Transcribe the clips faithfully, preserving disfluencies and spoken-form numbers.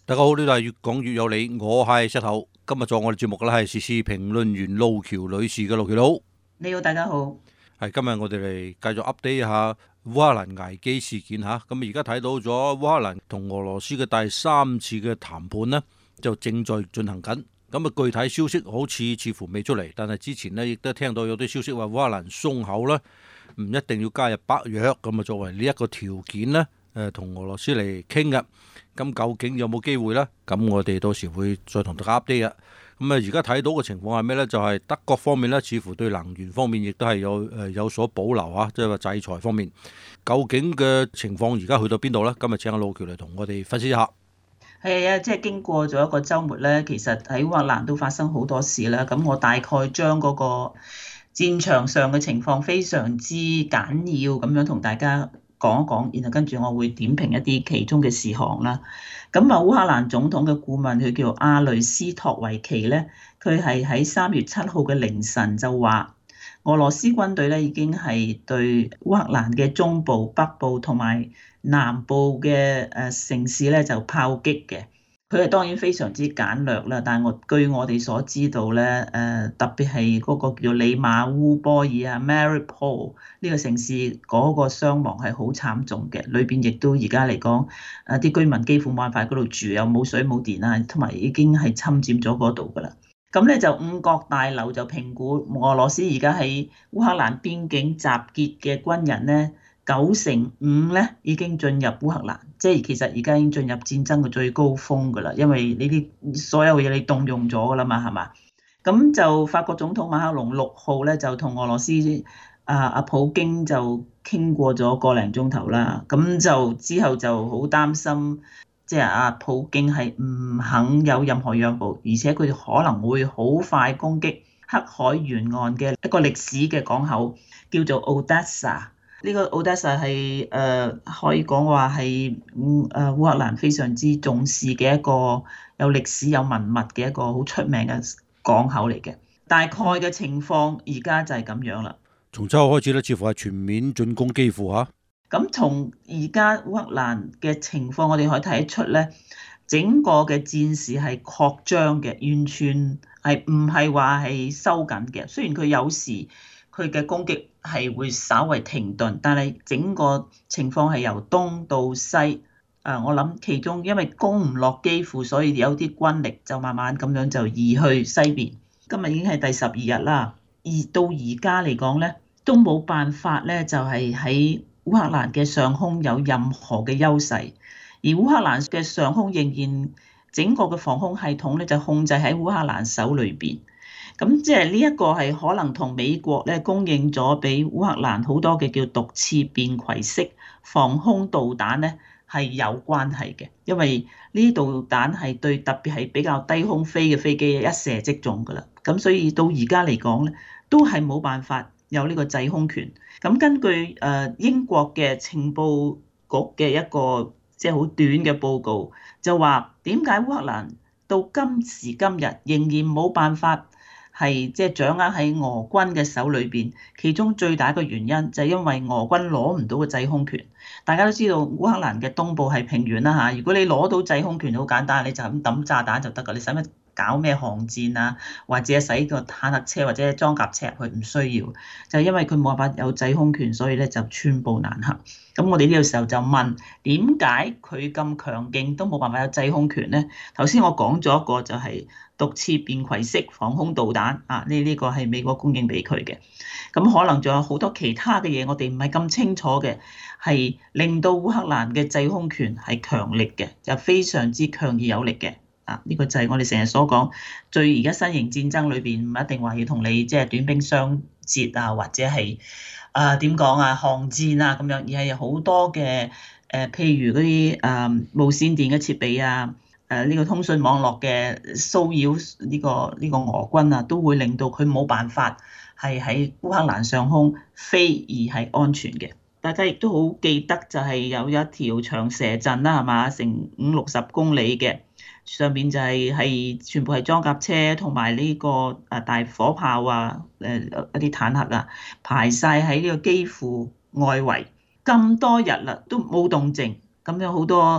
大家好，呢度係越講越有理，我係石頭。今日做我哋節目嘅咧係時事評論員路橋女士嘅。路橋佬， 你好，大家好。 係今日我哋嚟繼續 update 一下烏克蘭危機事件吓。咁而家睇到咗烏克蘭同俄羅斯嘅第三次嘅談判呢，就正在進行緊。咁啊，具體消息好似似乎未出嚟，但係之前呢亦都聽到有啲消息話烏克蘭鬆口啦，唔一定要加入北約，咁啊作為呢一個條件呢，誒同俄羅斯嚟傾嘅。咁究竟有冇機會呢？咁我哋到時會再同大家 update 嘅。咁啊，而家睇到嘅情況係咩呢？就係、是、德國方面呢，似乎對能源方面亦都係有誒有所保留啊，即係話制裁方面，究竟嘅情況而家去到邊度呢？今日請阿路橋嚟同我哋分析一下。 係啊，即係經過咗一個週末咧，其實喺烏克蘭都發生好多事啦。咁我大概將嗰個戰場上嘅情況非常之簡要咁樣同大家講一講，然後跟住我會點評一啲其中嘅事項啦。咁啊，烏克蘭總統嘅顧問佢叫阿雷斯托維奇咧，佢係喺三月七號嘅凌晨就話，俄羅斯軍隊咧已經係對烏克蘭嘅中部、北部同埋南部嘅誒城市咧就炮擊嘅。佢係當然非常之簡略啦，但係我據我哋所知道咧，誒特別係嗰個叫利馬烏波爾啊 Mariupol 呢個城市嗰個傷亡係好慘重嘅，裏邊亦都而家嚟講，誒啲居民幾乎冇辦法喺嗰度住，又冇水冇電啊，同埋已經係侵佔咗嗰度㗎啦。咁咧就五角大樓就評估俄羅斯而家喺烏克蘭邊境集結嘅軍人咧，九成五咧已經進入烏克蘭，即係其實而家已經進入戰爭嘅最高峰㗎啦，因為呢啲所有嘢你動用咗㗎啦嘛，係嘛？咁就法國總統馬克龍六號咧就同俄羅斯啊阿普京就傾過咗個零鐘頭啦，咁就之後就好擔心。即係阿普京係唔肯有任何讓步，而且佢可能會好快攻擊黑海沿岸嘅一個歷史嘅港口，叫做 Odessa。呢個 Odessa 係誒可以講話係誒烏克蘭非常之重視嘅一個有歷史有文物嘅一個好出名嘅港口嚟嘅。大概嘅情況而家就係咁樣啦。 從週開始咧，似乎係全面進攻基輔嚇。 咁從而家烏克蘭嘅情況，我哋可以睇得出咧，整個嘅戰事係擴張嘅，完全係唔係話係收緊嘅。雖然佢有時佢嘅攻擊係會稍為停頓，但係整個情況係由東到西。誒，我諗其中因為攻唔落基輔，所以有啲軍力就慢慢咁樣就移去西邊。今日已經係第十二日啦，而到而家嚟講咧，都冇辦法咧，就係喺烏克蘭嘅上空有任何嘅優勢，而烏克蘭嘅上空仍然整個嘅防空系統咧就控制喺烏克蘭手裏邊。咁即係呢一個係可能同美國咧供應咗俾烏克蘭好多嘅叫毒刺便攜式防空導彈咧係有關係嘅，因為呢啲導彈係對特別係比較低空飛嘅飛機一射即中㗎啦。咁所以到而家嚟講咧，都係冇辦法有呢個制空權。咁根據誒英國嘅情報局嘅一個即係好短嘅報告，就話點解烏克蘭到今時今日仍然冇辦法係即係掌握喺俄軍嘅手裏邊？其中最大一個原因就係因為俄軍攞唔到個制空權。大家都知道烏克蘭嘅東部係平原啦嚇，如果你攞到制空權好簡單，你就咁抌炸彈就得㗎，你使乜搞咩航戰啊，或者使個坦克車或者裝甲車入去？唔需要，就係因為佢冇辦法有制空權，所以咧就寸步難行。咁我哋呢個時候就問，點解佢咁強勁都冇辦法有制空權咧？頭先我講咗一個就係毒刺便攜式防空導彈啊，呢呢個係美國供應俾佢嘅。咁可能仲有好多其他嘅嘢，我哋唔係咁清楚嘅，係令到烏克蘭嘅制空權係強力嘅，就非常之強而有力嘅。啊！呢個就係我哋成日所講，最而家新型戰爭裏邊唔一定話要同你即係短兵相接啊，或者係啊點講啊巷戰啊咁樣，而係有好多嘅誒，譬如嗰啲誒無線電嘅設備啊，誒呢個通訊網絡嘅騷擾呢個呢個俄軍啊，都會令到佢冇辦法係喺烏克蘭上空飛而係安全嘅。大家亦都好記得就係有一條長蛇陣啦，係嘛，成五六十公里嘅。上面就係係全部係裝甲車同埋呢個誒大火炮啊，誒一啲坦克啊，排晒喺呢個基輔外圍咁多日啦，都冇動靜，咁有好多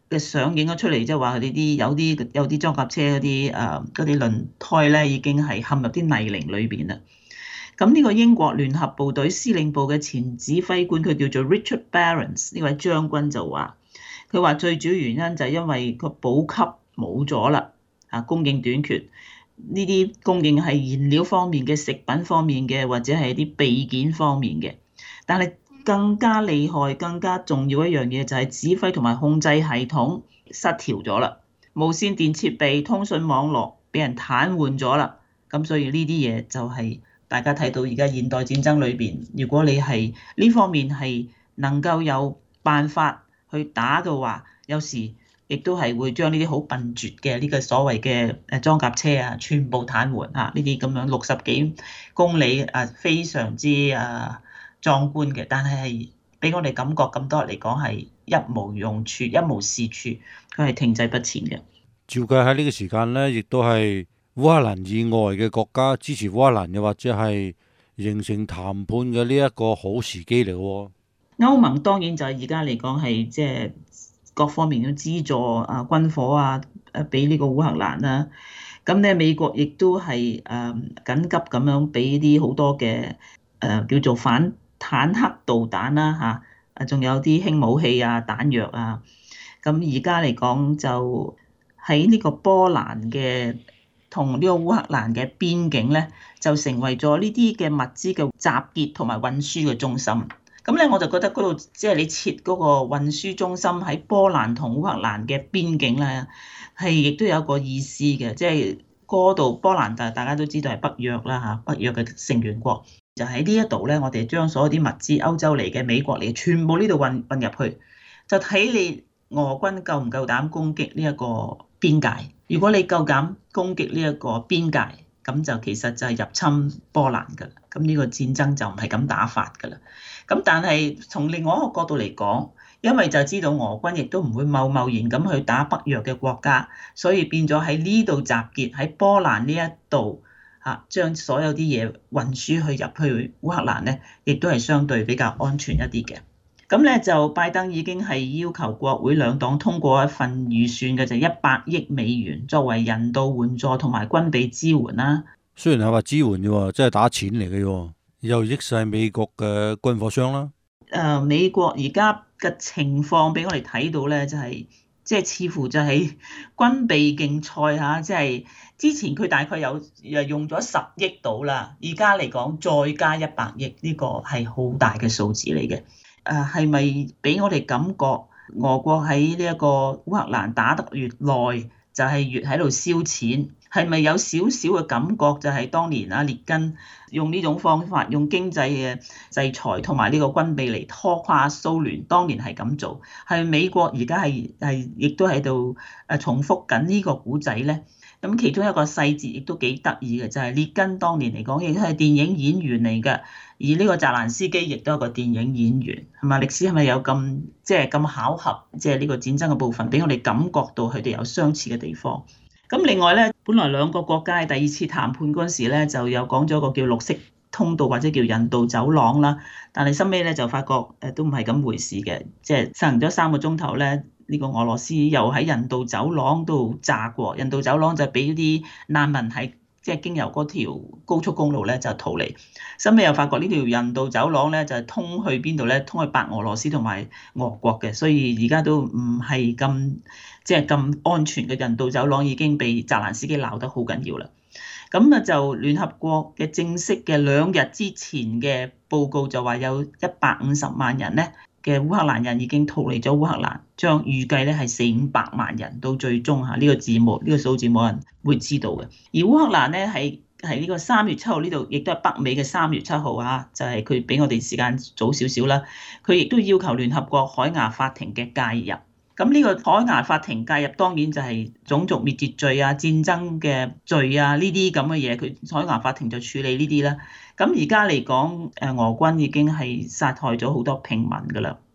嘅相影咗出嚟，即係話佢哋啲有啲有啲裝甲車嗰啲誒嗰啲輪胎咧已經係陷入啲泥濘裏邊啦。咁呢個英國聯合部隊司令部嘅前指揮官，佢叫做 Richard Barons 呢位將軍就話，佢話最主要原因就係因為個補給冇咗啦，啊供應短缺，呢啲供應係燃料方面嘅、食品方面嘅，或者係啲備件方面嘅。但係更加厲害、更加重要一樣嘢就係指揮同埋控制系統失調咗啦，無線電設備、通訊網絡俾人癱瘓咗啦。咁所以呢啲嘢就係大家睇到而家現代戰爭裏邊，如果你係呢方面係能夠有辦法去打嘅話，有時亦都係會將呢啲好笨拙嘅呢個所謂嘅誒裝甲車啊，全部癱瘓啊！呢啲咁樣六十幾公里啊，非常之啊壯觀嘅，但係係俾我哋感覺咁多嚟講係一無用處、一無是處，佢係停滯不前嘅。 照計喺呢個時間呢，亦都係烏克蘭以外嘅國家支持烏克蘭，又或者係形成談判嘅呢一個好時機嚟嘅。 歐盟當然就係而家嚟講係即係各方面嘅資助啊、軍火啊，誒俾呢個烏克蘭啦。咁咧美國亦都係誒緊急咁樣俾啲好多嘅誒叫做反坦克導彈啦嚇，啊仲有啲輕武器啊、彈藥啊。咁而家嚟講就喺呢個波蘭嘅同呢個烏克蘭嘅邊境咧，就成為咗呢啲嘅物資嘅集結同埋運輸嘅中心。咁咧我就覺得嗰度即係你設嗰個運輸中心喺波蘭同烏克蘭嘅邊境咧，係亦都有個意思嘅，即係嗰度波蘭大大家都知道係北約啦嚇，北約嘅成員國，就喺呢一度咧，我哋將所有啲物資歐洲嚟嘅、美國嚟嘅，全部呢度運運入去，就睇你俄軍夠唔夠膽攻擊呢一個邊界。如果你夠膽攻擊呢一個邊界，咁就其實就係入侵波蘭㗎啦。咁呢個戰爭就唔係咁打法㗎啦。咁但係從另外一個角度嚟講，因為就知道俄軍亦都唔會貿貿然咁去打北約嘅國家，所以變咗喺呢度集結喺波蘭呢一度嚇，將所有啲嘢運輸去入去烏克蘭咧，亦都係相對比較安全一啲嘅。咁咧就拜登已經係要求國會兩黨通過一份預算嘅，就一百億美元作為人道援助同埋軍備支援啦。 雖然係話支援嘅喎，即係打錢嚟嘅喎，又益晒美國嘅軍火商啦。 誒、呃，美國而家嘅情況俾我哋睇到咧，就係即係似乎就係軍備競賽嚇，即係之前佢大概有誒用咗十億到啦，而家嚟講再加一百億，呢個係好大嘅數字嚟嘅。誒係咪俾我哋感覺俄國喺呢一個烏克蘭打得越耐，就係越喺度燒錢？係咪有少少嘅感覺就係當年啊列根用呢種方法，用經濟嘅制裁同埋呢個軍備嚟拖垮蘇聯？當年係咁做，係美國而家係係亦都喺度誒重複緊呢個古仔咧？咁其中一個細節亦都幾得意嘅，就係列根當年嚟講亦都係電影演員嚟嘅，而呢個澤連斯基亦都係個電影演員，係咪？歷史係咪有咁即係咁巧合？即係呢個戰爭嘅部分俾我哋感覺到佢哋有相似嘅地方。咁另外咧，本來兩個國家第二次談判嗰陣時咧，就有講咗個叫綠色通道或者叫人道走廊啦，但係收尾咧就發覺誒都唔係咁回事嘅，即係實行咗三個鐘頭咧。呢個俄羅斯又喺人道走廊度炸過，人道走廊就俾啲難民喺即係經由嗰條高速公路咧就逃離。後尾又發覺呢條人道走廊咧就係通去邊度咧？通去白俄羅斯同埋俄國嘅，所以而家都唔係咁即係咁安全嘅。人道走廊已經被澤連斯基鬧得好緊要啦。咁啊就聯合國嘅正式嘅兩日之前嘅報告就話有一百五十萬人咧嘅烏克蘭人已經逃離咗烏克蘭，將預計咧係四五百萬人到最終嚇，呢個字幕呢個數字冇人會知道嘅。而烏克蘭咧係係呢個三月七號呢度，亦都係北美嘅三月七號啊，就係佢比我哋時間早少少啦。佢亦都要求聯合國海牙法庭嘅介入。咁呢個海牙法庭介入當然就係種族滅絕罪啊、戰爭嘅罪啊呢啲咁嘅嘢，佢海牙法庭就處理呢啲啦。咁而家嚟講，誒俄軍已經係殺害咗好多平民㗎啦。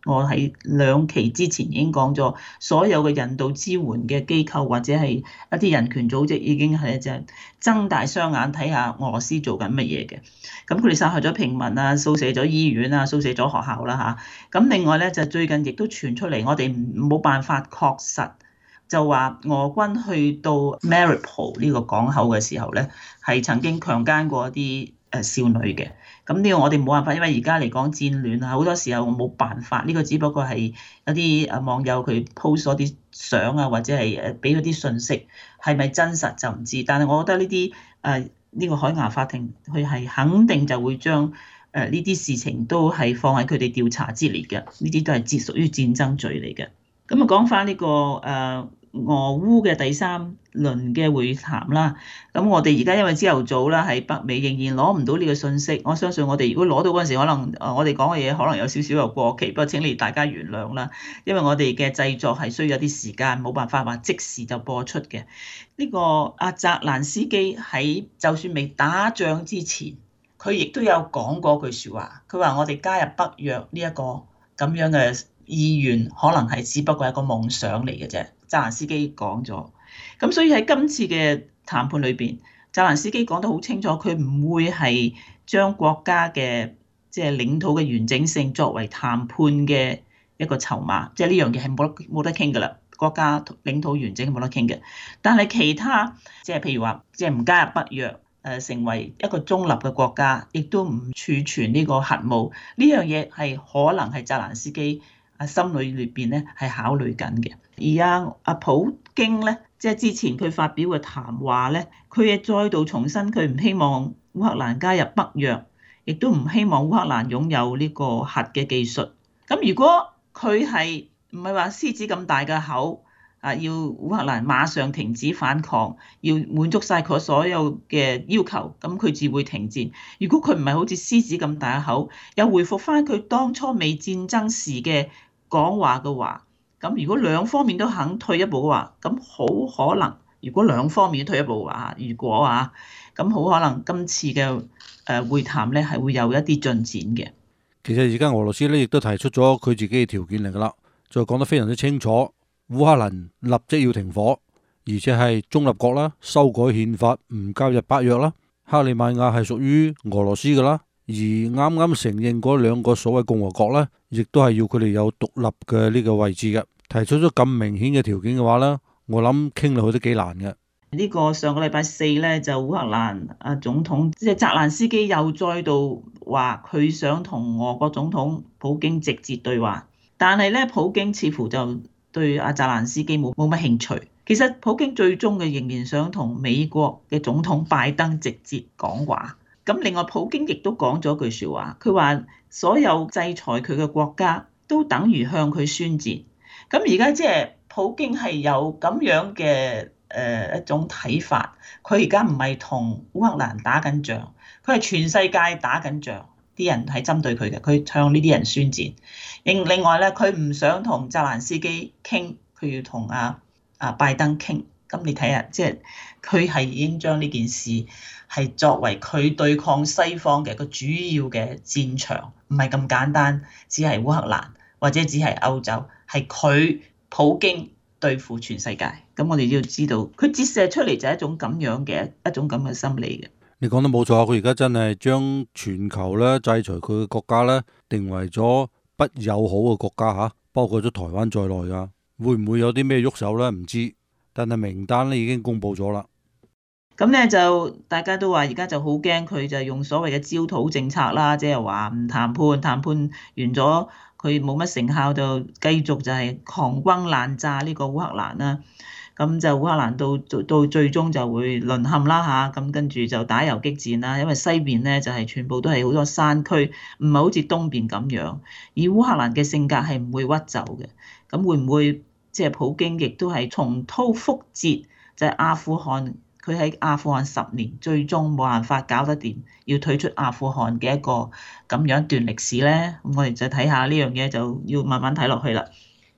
我喺兩期之前已經講咗，所有嘅人道支援嘅機構或者係一啲人權組織已經係就係睜大雙眼睇下俄羅斯做緊乜嘢嘅。咁佢哋殺害咗平民啊，掃射咗醫院啊，掃射咗學校啦嚇。咁另外咧就最近亦都傳出嚟，我哋冇辦法確實就話俄軍去到 Mariupol 呢個港口嘅時候咧，係曾經強姦過一啲誒少女嘅。咁呢個我哋冇辦法，因為而家嚟講戰亂啊，好多時候我冇辦法。呢個只不過係一啲誒網友佢 post 咗啲相啊，或者係誒俾嗰啲信息，係咪真實就唔知。但係我覺得呢啲誒呢個海牙法庭佢係肯定就會將誒呢啲事情都係放喺佢哋調查之列嘅，呢啲都係屬屬於戰爭罪嚟嘅。咁啊講翻呢個誒俄烏嘅第三輪嘅會談啦，咁我哋而家因為朝頭早啦，喺北美仍然攞唔到呢個信息。我相信我哋如果攞到嗰陣時，可能誒我哋講嘅嘢可能有少少又過期，不過請你大家原諒啦，因為我哋嘅製作係需要一啲時間，冇辦法話即時就播出嘅。呢個阿澤蘭斯基喺就算未打仗之前，佢亦都有講過句説話，佢話我哋加入北約呢一個咁樣嘅意願，可能係只不過係一個夢想嚟嘅啫。澤蘭斯基講咗，咁所以喺今次嘅談判裏邊，澤蘭斯基講得好清楚，佢唔會係將國家嘅即係領土嘅完整性作為談判嘅一個籌碼，即係呢樣嘢係冇得冇得傾㗎啦。國家領土完整冇得傾嘅，但係其他即係譬如話，即係唔加入北約，誒成為一個中立嘅國家，亦都唔儲存呢個核武，呢樣嘢係可能係澤蘭斯基啊心裏裏邊咧係考慮緊嘅。而阿阿普京咧，即係之前佢發表嘅談話咧，佢亦再度重申佢唔希望烏克蘭加入北約，亦都唔希望烏克蘭擁有呢個核嘅技術。咁如果佢係唔係話獅子咁大嘅口啊，要烏克蘭馬上停止反抗，要滿足晒佢所有嘅要求，咁佢至會停戰。如果佢唔係好似獅子咁大嘅口，又回復翻佢當初未戰爭時嘅講話嘅話，咁如果兩方面都肯退一步嘅話，咁好可能，如果兩方面都退一步嘅話，如果啊，咁好可能今次嘅誒會談咧係會有一啲進展嘅。 其實而家俄羅斯咧亦都提出咗佢自己嘅條件嚟噶啦，就講得非常之清楚，烏克蘭立即要停火，而且係中立國啦，修改憲法，唔加入北約啦。克里米亞係屬於俄羅斯噶啦，而啱啱承認嗰兩個所謂共和國咧，亦都係要佢哋有獨立嘅呢個位置嘅。提出咗咁明顯嘅條件嘅話咧，我諗傾落去都幾難嘅。 呢個上個禮拜四咧，就烏克蘭啊總統即係澤蘭斯基又再度話佢想同俄國總統普京直接對話，但係咧普京似乎就對阿澤蘭斯基冇冇乜興趣。其實普京最終嘅仍然想同美國嘅總統拜登直接講話。咁另外普京亦都講咗句説話，佢話所有制裁佢嘅國家都等於向佢宣戰。咁而家即係普京係有咁樣嘅誒一種睇法，佢而家唔係同烏克蘭打緊仗，佢係全世界打緊仗，啲人係針對佢嘅，佢向呢啲人宣戰。另另外咧，佢唔想同澤蘭斯基傾，佢要同阿阿拜登傾。咁你睇下，即係佢係已經將呢件事係作為佢對抗西方嘅一個主要嘅戰場，唔係咁簡單，只係烏克蘭或者只係歐洲，係佢普京對付全世界。咁我哋要知道，佢折射出嚟就係一種咁樣嘅一種咁嘅心理嘅。 你講得冇錯，佢而家真係將全球咧制裁佢嘅國家咧定為咗不友好嘅國家嚇，包括咗台灣在內噶。會唔會有啲咩喐手咧？唔知，但係名單咧已經公布咗啦。 咁咧就大家都話而家就好驚佢就用所謂嘅焦土政策啦，即係話唔談判，談判完咗佢冇乜成效，就繼續就係狂轟濫炸呢個烏克蘭啦。咁就烏克蘭到到最終就會淪陷啦嚇，咁跟住就打游擊戰啦。因為西邊咧就係全部都係好多山區，唔係好似東邊咁樣。而烏克蘭嘅性格係唔會屈就嘅，咁會唔會即係普京亦都係重蹈覆轍？就係阿富汗，佢喺阿富汗十年，最終冇辦法搞得掂，要退出阿富汗嘅一個咁樣一段歷史咧。咁我哋就睇下呢樣嘢，就要慢慢睇落去啦。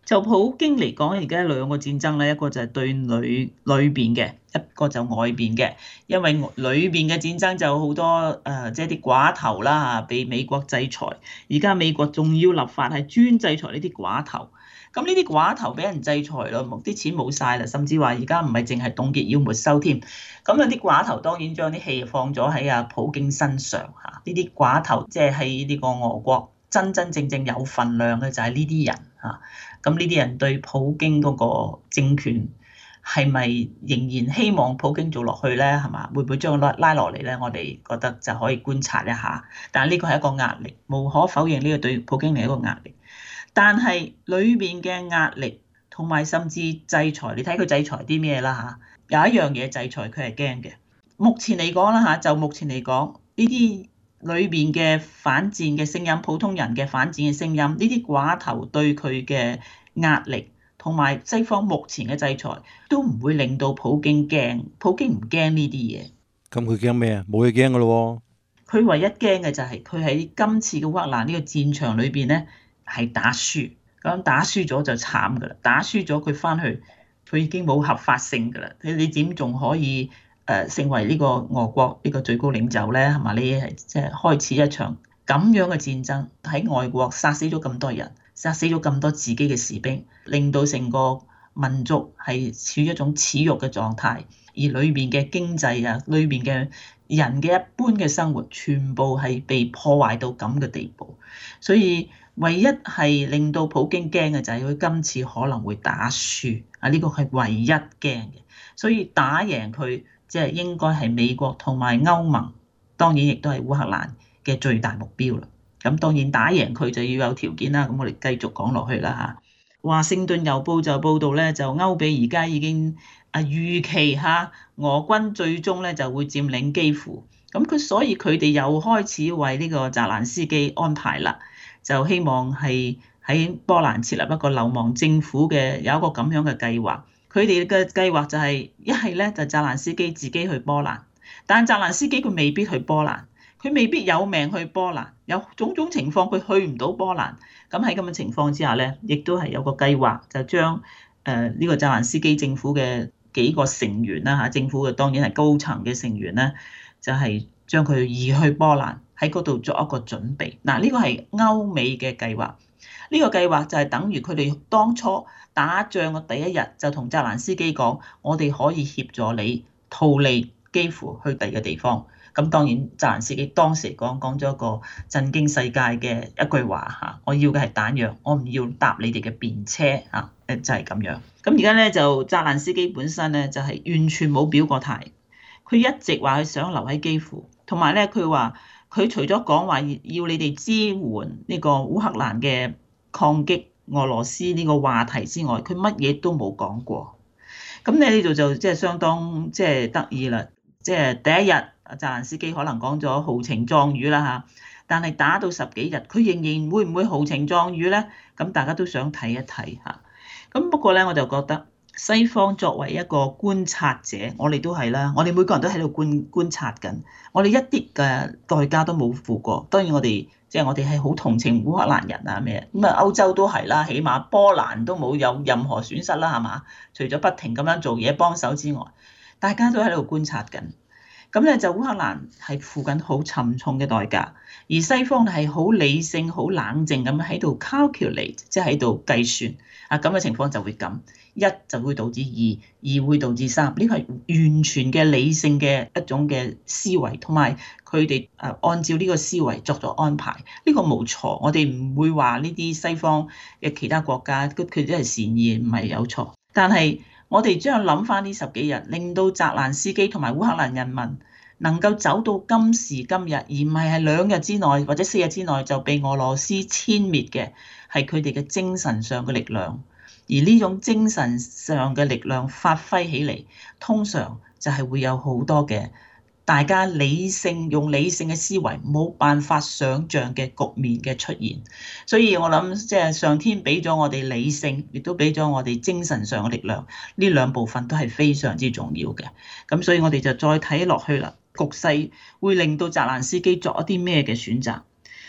就普京嚟講，而家兩個戰爭咧，一個就係對裏裏邊嘅，一個就外邊嘅。因為裏邊嘅戰爭就好多誒，即係啲寡頭啦嚇，被美國制裁。而家美國仲要立法係專制裁呢啲寡頭。咁呢啲寡頭俾人制裁咯，啲錢冇晒啦，甚至話而家唔係淨係凍結要沒收添。咁有啲寡頭當然將啲氣放咗喺阿普京身上嚇。呢啲寡頭即係喺呢個俄國真真正正有份量嘅就係呢啲人嚇。咁呢啲人對普京嗰個政權係咪仍然希望普京做落去咧？係嘛？會唔會將佢拉拉落嚟咧？我哋覺得就可以觀察一下。但係呢個係一個壓力，無可否認呢個對普京係一個壓力。但係裏邊嘅壓力同埋甚至制裁，你睇佢制裁啲咩啦嚇？有一樣嘢制裁佢係驚嘅。目前嚟講啦嚇，就目前嚟講呢啲裏邊嘅反戰嘅聲音，普通人嘅反戰嘅聲音，呢啲寡頭對佢嘅壓力，同埋西方目前嘅制裁，都唔會令到普京驚。普京唔驚呢啲嘢。 咁佢驚咩啊？冇嘢驚噶咯喎。佢唯一驚嘅就係佢喺今次嘅烏克蘭呢個戰場裏邊咧係打輸。咁打輸咗就慘噶啦，打輸咗佢翻去，佢已經冇合法性噶啦。你你點仲可以？誒成為呢個俄國呢個最高領袖咧，係嘛？你係即係開始一場咁樣嘅戰爭，喺外國殺死咗咁多人，殺死咗咁多自己嘅士兵，令到成個民族係處於一種恥辱嘅狀態，而裏面嘅經濟啊，裏面嘅人嘅一般嘅生活，全部係被破壞到咁嘅地步。所以唯一係令到普京驚嘅就係佢今次可能會打輸啊！呢個係唯一驚嘅，所以打贏佢。即係應該係美國同埋歐盟，當然亦都係烏克蘭嘅最大目標啦。咁當然打贏佢就要有條件啦。咁我哋繼續講落去啦嚇。華盛頓郵報就報道咧，就歐比而家已經啊預期嚇俄軍最終咧就會佔領基輔。咁佢所以佢哋又開始為呢個澤連斯基安排啦，就希望係喺波蘭設立一個流亡政府嘅有一個咁樣嘅計劃。佢哋嘅計劃就係一係咧就澤連斯基自己去波蘭，但澤連斯基佢未必去波蘭，佢未必有命去波蘭，有種種情況佢去唔到波蘭。咁喺咁嘅情況之下咧，亦都係有個計劃，就將誒呢個澤連斯基政府嘅幾個成員啦嚇，政府嘅當然係高層嘅成員咧，就係將佢移去波蘭，喺嗰度作一個準備。嗱，呢個係歐美嘅計劃。呢個計劃就係等於佢哋當初打仗嘅第一日就同澤連斯基講，我哋可以協助你逃離基輔去第二個地方。咁當然澤連斯基當時講講咗一個震驚世界嘅一句話嚇，我要嘅係彈藥，我唔要搭你哋嘅便車嚇，誒就係咁樣。咁而家咧就澤連斯基本身咧就係完全冇表過態，佢一直話佢想留喺基輔，同埋咧佢話佢除咗講話要你哋支援呢個烏克蘭嘅抗擊俄羅斯呢個話題之外，佢乜嘢都冇講過。咁你呢度就即係相當即係得意啦。即係第一日，澤連斯基可能講咗豪情壯語啦嚇，但係打到十幾日，佢仍然會唔會豪情壯語咧？咁大家都想睇一睇嚇。咁不過咧，我就覺得西方作為一個觀察者，我哋都係啦，我哋每個人都喺度觀觀察緊，我哋一啲嘅代價都冇付過。當然我哋即係我哋係好同情烏克蘭人啊咩咁啊，歐洲都係啦，起碼波蘭都冇有任何損失啦，係嘛？除咗不停咁樣做嘢幫手之外。大家都喺度觀察緊，咁咧就烏克蘭係付緊好沉重嘅代價，而西方係好理性、好冷靜咁喺度 calculate，即係喺度計算啊，咁嘅情況就會咁，一就會導致二，二會導致三，呢個係完全嘅理性嘅一種嘅思維，同埋佢哋誒按照呢個思維作咗安排，呢個冇錯，我哋唔會話呢啲西方嘅其他國家佢佢都係善意，唔係有錯，但係。我哋將諗翻呢十幾日，令到澤連斯基同埋烏克蘭人民能夠走到今時今日，而唔係係兩日之內或者四日之內就被俄羅斯殲滅嘅，係佢哋嘅精神上嘅力量。而呢種精神上嘅力量發揮起嚟，通常就係會有好多嘅大家理性用理性嘅思維冇辦法想像嘅局面嘅出現，所以我諗即係上天俾咗我哋理性，亦都俾咗我哋精神上嘅力量，呢兩部分都係非常之重要嘅。咁所以我哋就再睇落去啦，局勢會令到澤連斯基作一啲咩嘅選擇？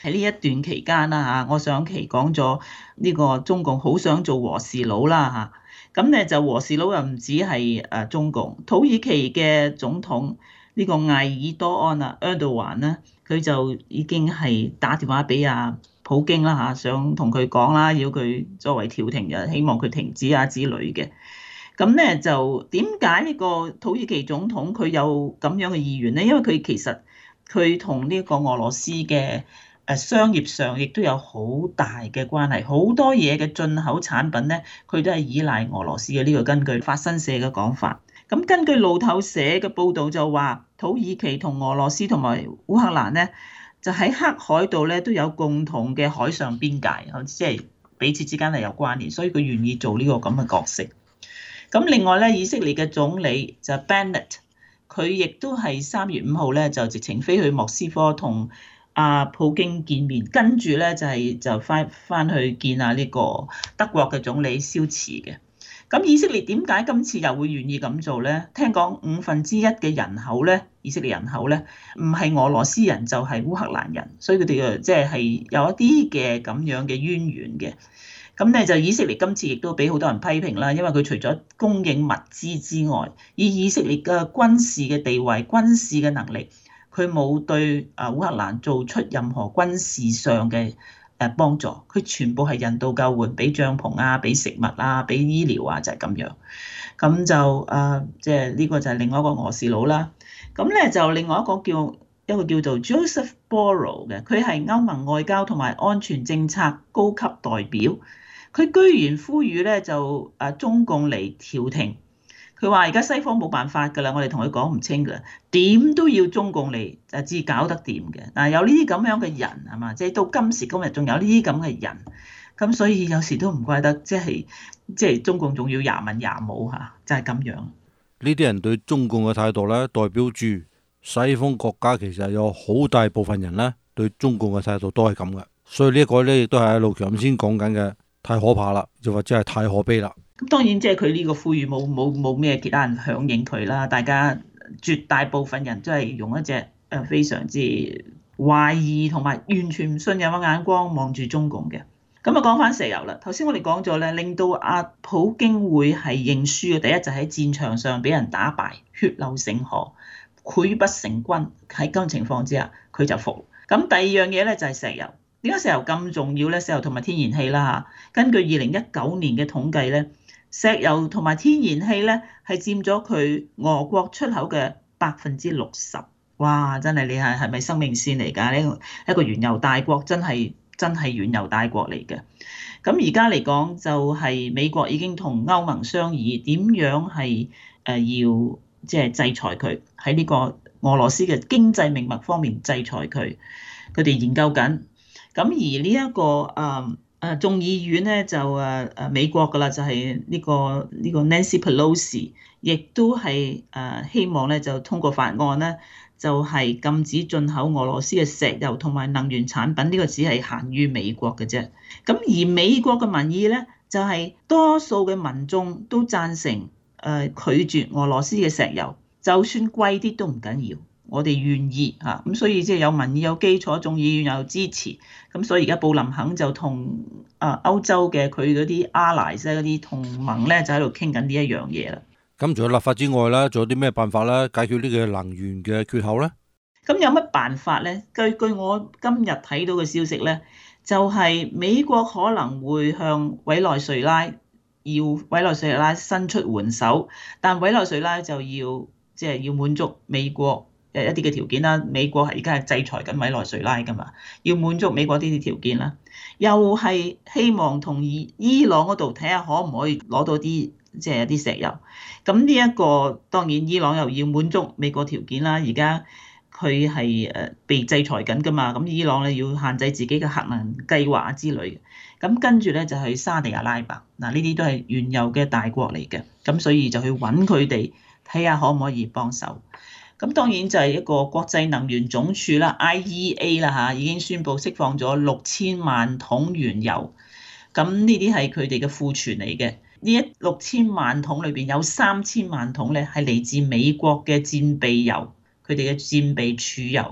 喺呢一段期間啦嚇，我上期講咗呢個中共好想做和事佬啦嚇，咁咧就和事佬又唔止係誒中共，土耳其嘅總統呢個艾爾多安啊 Erdogan 咧，佢就已經係打電話俾阿普京啦嚇，想同佢講啦，要佢作為調停嘅，希望佢停止啊之類嘅。咁咧就點解呢個土耳其總統佢有咁樣嘅意願咧？因為佢其實佢同呢個俄羅斯嘅誒商業上亦都有好大嘅關係，好多嘢嘅進口產品咧，佢都係依賴俄羅斯嘅。呢個根據法新社嘅講法。咁根據路透社嘅報導就話，土耳其同俄羅斯同埋烏克蘭咧，就喺黑海度咧都有共同嘅海上邊界，即係彼此之間係有關聯，所以佢願意做呢個咁嘅角色。咁另外咧，以色列嘅總理就 Bennett，佢亦都係三月五號咧就直情飛去莫斯科同阿普京見面，跟住咧就係就翻翻去見下呢個德國嘅總理肖茨嘅。咁以色列點解今次又會願意咁做咧？聽講五分之一嘅人口咧，以色列人口咧唔係俄羅斯人就係烏克蘭人，所以佢哋嘅即係係有一啲嘅咁樣嘅淵源嘅。咁咧就以色列今次亦都俾好多人批評啦，因為佢除咗供應物資之外，以以色列嘅軍事嘅地位、軍事嘅能力，佢冇對啊烏克蘭做出任何軍事上嘅誒幫助，佢全部係人道救援，俾帳篷啊、俾食物啊、俾醫療啊，就係咁樣。咁就誒，即係呢個就係另外一個俄事佬啦。咁咧就另外一個叫一個叫做 Joseph Borrell 嘅，佢係歐盟外交同埋安全政策高級代表。佢居然呼籲咧就誒中共嚟調停，佢話而家西方冇辦法㗎啦，我哋同佢講唔清㗎啦，點都要中共嚟就至搞得掂嘅。嗱，有呢啲咁樣嘅人係嘛，即係到今時今日仲有呢啲咁嘅人，咁所以有時都唔怪得，即係即係中共仲要廿文廿武嚇，就係咁樣。 呢啲人對中共嘅態度咧，代表住西方國家其實有好大部分人咧對中共嘅態度都係咁嘅，所以呢一個咧亦都係阿路強先講緊嘅。太可怕啦，又或者係太可悲啦。 咁當然即係佢呢個呼籲冇冇冇咩其他人響應佢啦。大家絕大部分人都係用一隻誒非常之懷疑同埋完全唔信任嘅眼光望住中共嘅。咁啊講翻石油啦，頭先我哋講咗咧，令到阿普京會係認輸嘅。第一就喺戰場上俾人打敗，血流成河，潰不成軍。喺咁嘅情況之下，佢就服。咁第二樣嘢咧就係石油。點解石油咁重要咧？石油同埋天然氣啦嚇，根據二零一九年嘅統計咧，石油同埋天然氣咧係佔咗佢俄國出口嘅百分之六十。哇！真係你係係咪生命線嚟㗎？呢個一個原油大國真係真係原油大國嚟嘅。咁而家嚟講就係美國已經同歐盟商議點樣係誒要即係制裁佢喺呢個俄羅斯嘅經濟命脈方面制裁佢，佢哋研究緊。咁而呢一個誒誒眾議院咧就誒誒美國㗎啦，就係呢個呢個 Nancy Pelosi，亦都係誒希望咧就通過法案咧，就係禁止進口俄羅斯嘅石油同埋能源產品。呢個只係限於美國嘅啫。咁而美國嘅民意咧就係多數嘅民眾都贊成誒拒絕俄羅斯嘅石油，就算貴啲都唔緊要。我哋願意嚇，咁所以即係有民意有基礎，眾議院有支持，咁所以而家布林肯就同啊歐洲嘅佢嗰啲 allies 嗰啲同盟咧，就喺度傾緊呢一樣嘢啦。 咁除咗立法之外咧，仲有啲咩辦法咧解決呢個能源嘅缺口咧？ 咁有乜辦法咧？據據我今日睇到嘅消息咧，就係美國可能會向委內瑞拉要委內瑞拉伸出援手，但委內瑞拉就要即係要滿足美國誒一啲嘅條件啦。美國係而家係制裁緊委內瑞拉㗎嘛，要滿足美國呢啲條件啦。又係希望同伊伊朗嗰度睇下可唔可以攞到啲即係一啲石油。咁呢一個當然伊朗又要滿足美國條件啦。而家佢係誒被制裁緊㗎嘛，咁伊朗咧要限制自己嘅核能計劃之類嘅。咁跟住咧就係沙地阿拉伯，嗱呢啲都係原油嘅大國嚟嘅，咁所以就去揾佢哋睇下可唔可以幫手。咁當然就係一個國際能源總署啦 I E A 啦嚇，已經宣布釋放咗六千萬桶原油。咁呢啲係佢哋嘅庫存嚟嘅。呢一六千萬桶裏邊有三千萬桶咧係嚟自美國嘅戰備油，佢哋嘅戰備儲油。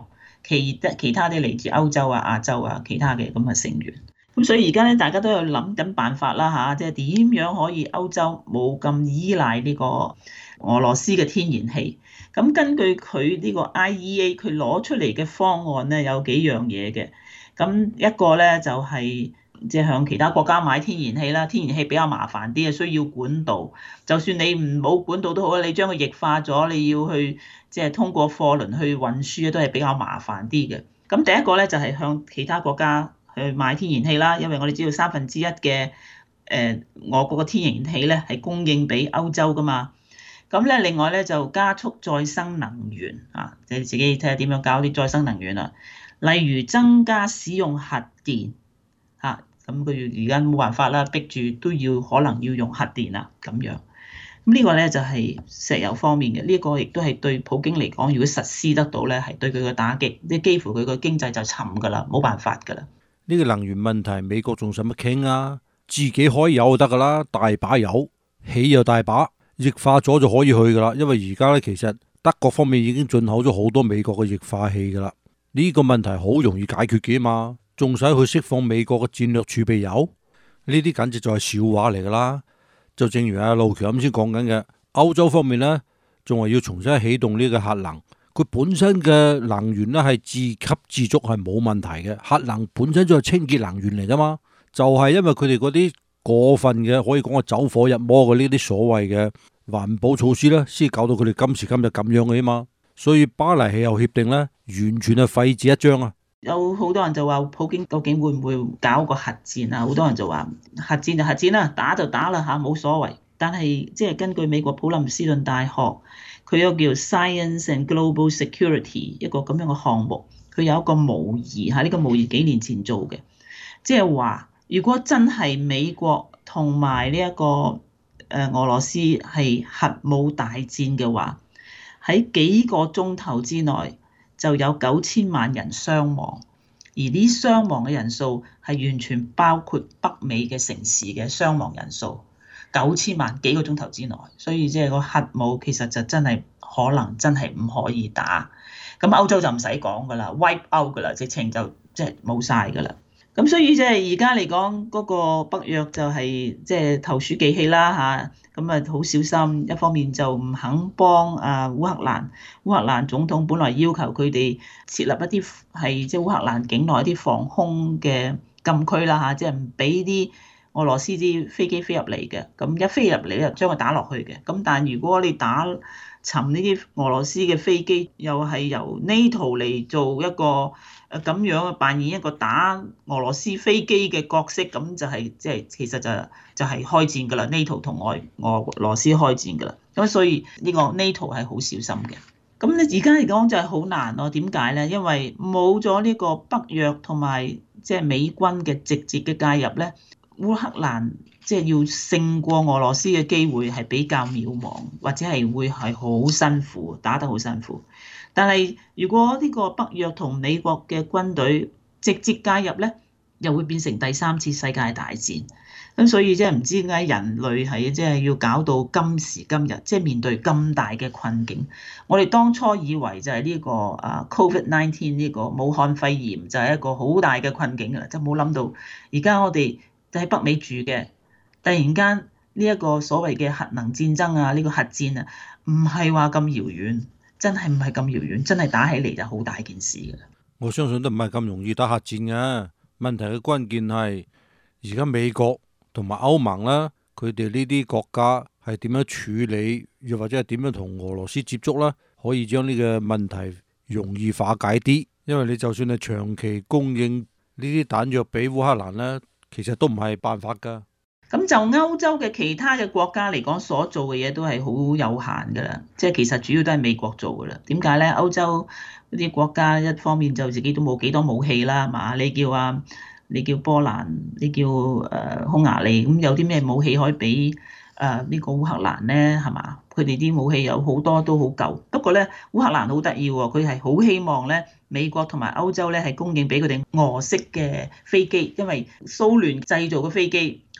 其他其他啲嚟自歐洲啊、亞洲啊其他嘅咁嘅成員。咁所以而家咧，大家都有諗緊辦法啦嚇，即係點樣可以歐洲冇咁依賴呢個俄羅斯嘅天然氣。咁根據佢呢個 I E A 佢攞出嚟嘅方案咧，有幾樣嘢嘅。咁一個咧就係即係向其他國家買天然氣啦，天然氣比較麻煩啲啊，需要管道。就算你唔冇管道都好啊，你將佢液化咗，你要去即係通過貨輪去運輸都係比較麻煩啲嘅。咁第一個咧就係向其他國家去買天然氣啦，因為我哋知道三分之一嘅誒俄國嘅天然氣咧係供應俾歐洲噶嘛。咁咧另外咧就加速再生能源啊，你自己睇下點樣搞啲再生能源啦。例如增加使用核電嚇，咁佢而家冇辦法啦，逼住都要可能要用核電啦咁樣。咁呢個咧就係石油方面嘅，呢個亦都係對普京嚟講，如果實施得到咧，係對佢嘅打擊，即係幾乎佢個經濟就沉㗎啦，冇辦法㗎啦。 呢個能源問題，美國仲使乜傾啊？自己可以有就得㗎啦，大把油，氣又大把，液化咗就可以去㗎啦。因為而家咧其實德國方面已經進口咗好多美國嘅液化氣㗎啦。呢個問題好容易解決嘅嘛，仲使去釋放美國嘅戰略儲備油？呢啲簡直就係笑話嚟㗎啦！就正如阿路橋啱先講緊嘅，歐洲方面呢，仲係要重新啟動呢個核能。佢本身嘅能源呢係自給自足係冇問題嘅，核能本身就係清潔能源嚟㗎嘛。就係因為佢哋嗰啲過分嘅可以講係走火入魔嘅呢啲所謂嘅環保措施呢，先搞到佢哋今時今日咁樣嘅嘛。所以巴黎氣候協定呢，完全係廢紙一張啊！ 有好多人就話普京究竟會唔會搞個核戰啊？好多人就話核戰就核戰啦，打就打啦嚇，冇所謂。但係即係根據美國普林斯頓大學佢有個叫 Science and Global Security 一個咁樣嘅項目，佢有一個模擬嚇，呢個模擬幾年前做嘅，即係話如果真係美國同埋呢一個誒俄羅斯係核武大戰嘅話，喺幾個鐘頭之內就有九千萬人傷亡，而呢傷亡嘅人數係完全包括北美嘅城市嘅傷亡人數，九千萬幾個鐘頭之內，所以即係個核武其實就真係可能真係唔可以打。咁歐洲就唔使講㗎啦 ，wipe out 㗎啦，直情就即係冇晒㗎啦。咁所以即係而家嚟講，嗰個北約就係即係投鼠忌器啦嚇，咁啊好小心。一方面就唔肯幫啊烏克蘭，烏克蘭總統本來要求佢哋設立一啲係即係烏克蘭境內一啲防空嘅禁區啦嚇，即係唔俾啲俄羅斯啲飛機飛入嚟嘅。咁一飛入嚟咧，將佢打落去嘅。咁但係如果你打沉呢啲俄羅斯嘅飛機，又係由 NATO 嚟做一個誒咁樣扮演一個打俄羅斯飛機嘅角色，咁就係即係其實就就係開戰㗎啦。NATO 同俄俄羅斯開戰㗎啦。咁所以呢個 NATO 係好小心嘅。咁你而家嚟講就係好難咯。點解咧？因為冇咗呢個北約同埋即係美軍嘅直接嘅介入咧，烏克蘭即係要勝過俄羅斯嘅機會係比較渺茫，或者係會係好辛苦，打得好辛苦。但係如果呢個北約同美國嘅軍隊直接介入咧，又會變成第三次世界大戰。咁所以即係唔知點解人類係即係要搞到今時今日，即係面對咁大嘅困境。我哋當初以為就係呢個啊 Covid 十九 呢個武漢肺炎就係一個好大嘅困境㗎啦，就冇諗到而家我哋喺北美住嘅，突然間呢一個所謂嘅核能戰爭啊，呢個核戰啊，唔係話咁遙遠，真係唔係咁遙遠，真係打起嚟就好大件事㗎啦。 我相信都唔係咁容易打核戰嘅。問題嘅關鍵係而家美國同埋歐盟啦，佢哋呢啲國家係點樣處理，又或者係點樣同俄羅斯接觸啦，可以將呢個問題容易化解啲。因為你就算係長期供應呢啲彈藥俾烏克蘭咧，其實都唔係辦法㗎。 咁就歐洲嘅其他嘅國家嚟講，所做嘅嘢都係好有限㗎啦。即係其實主要都係美國做㗎啦。點解咧？歐洲嗰啲國家一方面就自己都冇幾多武器啦，係嘛？你叫啊，你叫波蘭，你叫誒匈牙利，咁有啲咩武器可以俾誒呢個烏克蘭咧？係嘛？佢哋啲武器有好多都好舊。不過咧，烏克蘭好得意喎，佢係好希望咧美國同埋歐洲咧係供應俾佢哋俄式嘅飛機，因為蘇聯製造嘅飛機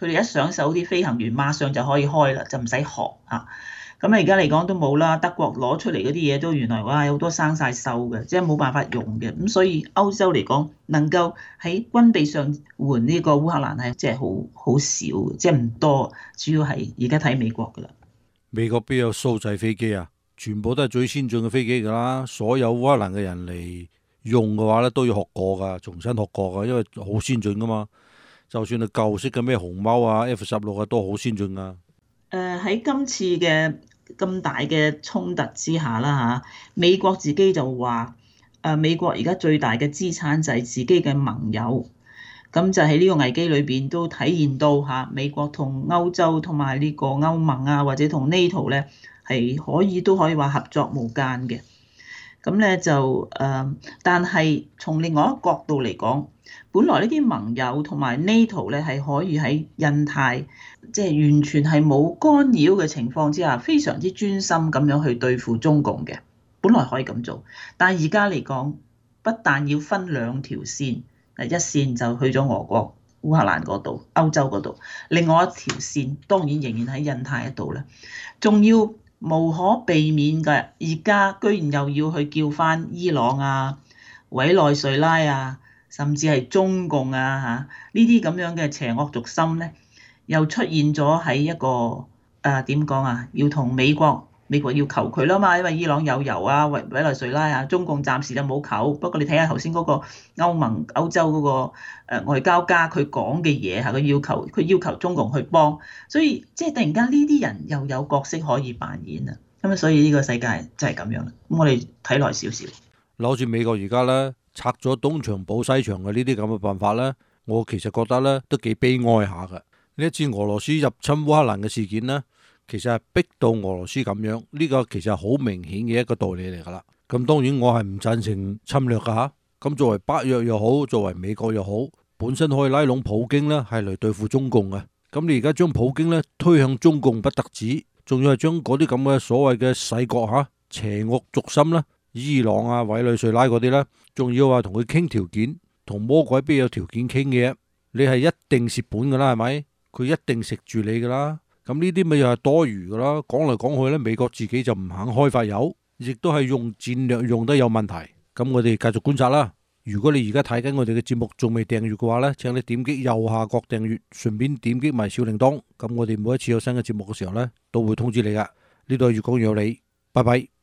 佢哋一上手啲飛行員馬上就可以開啦，就唔使學嚇。咁啊而家嚟講都冇啦，德國攞出嚟嗰啲嘢都原來哇有好多生晒鏽嘅，即係冇辦法用嘅。咁所以歐洲嚟講能夠喺軍備上援呢個烏克蘭係即係好好少嘅，即係唔多。主要係而家睇美國㗎啦。 美國邊有蘇製飛機啊？全部都係最先進嘅飛機㗎啦。所有烏克蘭嘅人嚟用嘅話咧，都要學過㗎，重新學過㗎，因為好先進㗎嘛。就算係舊式嘅咩熊貓啊、F 十六啊，都好先進㗎。 誒喺今次嘅咁大嘅衝突之下啦嚇，美國自己就話誒美國而家最大嘅資產就係自己嘅盟友，咁就喺呢個危機裏邊都體現到嚇美國同歐洲同埋呢個歐盟啊，或者同 NATO 咧係可以都可以話合作無間嘅。咁咧就誒，但係從另外一個角度嚟講，本來呢啲盟友同埋 NATO 咧係可以喺印太，即係完全係冇干擾嘅情況之下，非常之專心咁樣去對付中共嘅，本來可以咁做。但係而家嚟講，不但要分兩條線，誒一線就去咗俄國、烏克蘭嗰度、歐洲嗰度，另外一條線當然仍然喺印太嗰度咧，仲要無可避免嘅，而家居然又要去叫翻伊朗啊、委內瑞拉啊，甚至係中共啊嚇呢啲咁樣嘅邪惡軸心咧，又出現咗喺一個誒點講啊？要同美國美國要求佢啦嘛，因為伊朗有油啊，委委內瑞拉啊，中共暫時就冇求。不過你睇下頭先嗰個歐盟、歐洲嗰個誒外交家佢講嘅嘢係佢要求，佢要求中共去幫，所以即係突然間呢啲人又有角色可以扮演啊！咁啊，所以呢個世界真係咁樣啦。咁我哋睇耐少少。 攞住美國而家咧拆咗東牆補西牆嘅呢啲咁嘅辦法咧，我其實覺得咧都幾悲哀下㗎。呢一次俄羅斯入侵烏克蘭嘅事件呢，其實係逼到俄羅斯咁樣，呢個其實係好明顯嘅一個道理嚟㗎啦。咁當然我係唔贊成侵略㗎嚇。咁作為北約又好，作為美國又好，本身可以拉攏普京呢係嚟對付中共嘅。咁你而家將普京呢推向中共不特止，仲要係將嗰啲咁嘅所謂嘅細國嚇邪惡軸心啦，伊朗啊、委內瑞拉嗰啲呢，仲要話同佢傾條件，同魔鬼邊有條件傾嘅？你係一定蝕本㗎啦，係咪？佢一定食住你㗎啦。咁呢啲咪又係多餘㗎啦。講嚟講去咧，美國自己就唔肯開發油，亦都係用戰略用得有問題。咁我哋繼續觀察啦。如果你而家睇緊我哋嘅節目仲未訂閱嘅話呢，請你點擊右下角訂閱，順便點擊埋小鈴鐺。咁我哋每一次有新嘅節目嘅時候呢，都會通知你㗎。呢度係粵講粵有理，拜拜。